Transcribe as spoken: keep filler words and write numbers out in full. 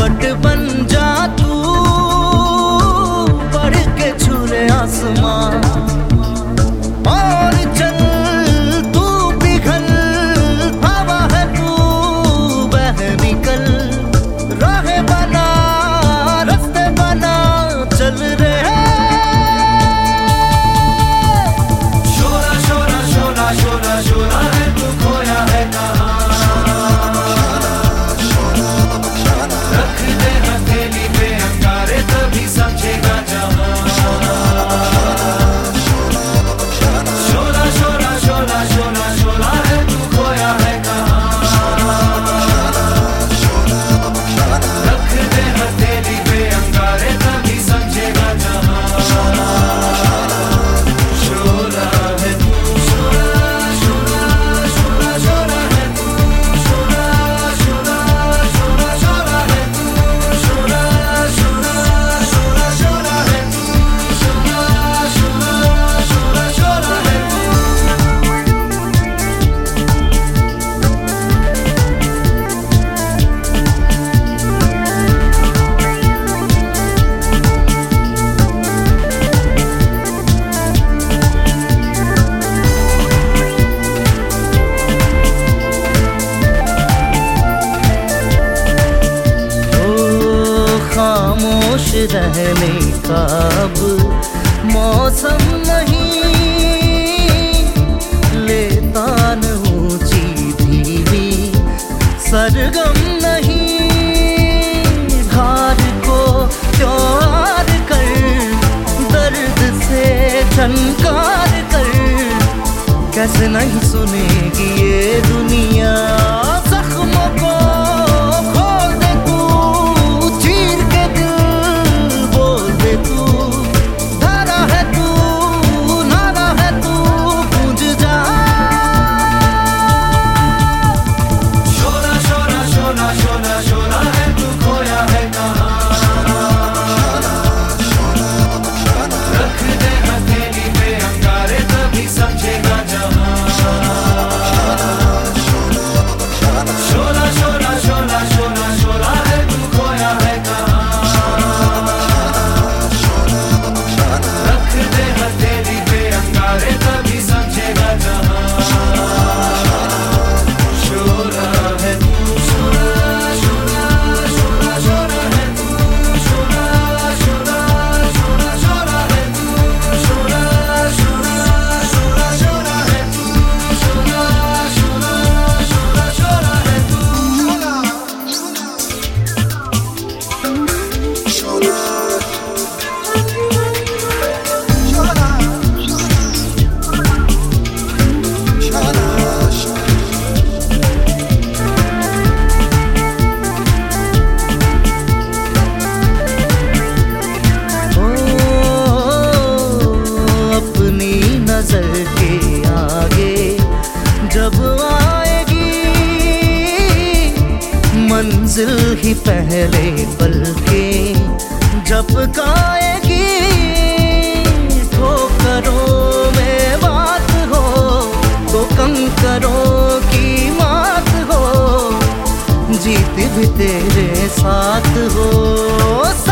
बावट बन जा तू, बढ़ के छू ले आसमां और चल तू पिघल, हवा है तू बह निकल, राह बना रास्ते बना चल रहे। शोरा शोरा शोरा शोरा शोरा है तू खोया है कहाँ, रख दे हथेली पे अंगारे तभी समझेगा जहां। शोरा शोरा शोरा शोरा शोरा है तू खोया है कहाँ, रख दे हथेली पे अंगारे तभी समझेगा जहां। शोरा है तू शोरा शोरा शोरा शोरा है तू, शोरा शोरा शोरा शोरा है तू, शोरा शोरा शोरा शोरा है तू, शोरा शोरा शोरा शोरा है तू। खामोश रहने का अब मौसम नहीं, लेता न ऊंची धीमी सरगम नहीं, हार को प्यार कर, दर्द से झनकार कर, कैसे नहीं सुनेगी ये दुनिया। जख्मों को खोल दे तू, चीर के दिल बोल दे तू, धारा है तू नारा है तू गूंज जा। शोरा शोरा शोरा शोरा शोरा है तू खोया है कहाँ, रख दे हथेली पे अंगारे तभी समझेगा जहां। शोरा शोरा शोरा शोरा शोरा है तू खोया है कहाँ, रख दे हथेली पे अंगारे तभी समझेगा जहां। शोरा है तू शोरा शोरा शोरा शोरा है तू, शोरा शोरा शोरा शोरा है तू, शोरा शोरा शोरा शोरा है तू, शोरा शोरा शोरा शोरा है तू। अपनी नजर के आगे जब आएगी मंजिल ही पहले पल के झपकाएगी, ठोकरों में बात हो तो कंकरों की मात हो, जीत भी तेरे साथ हो।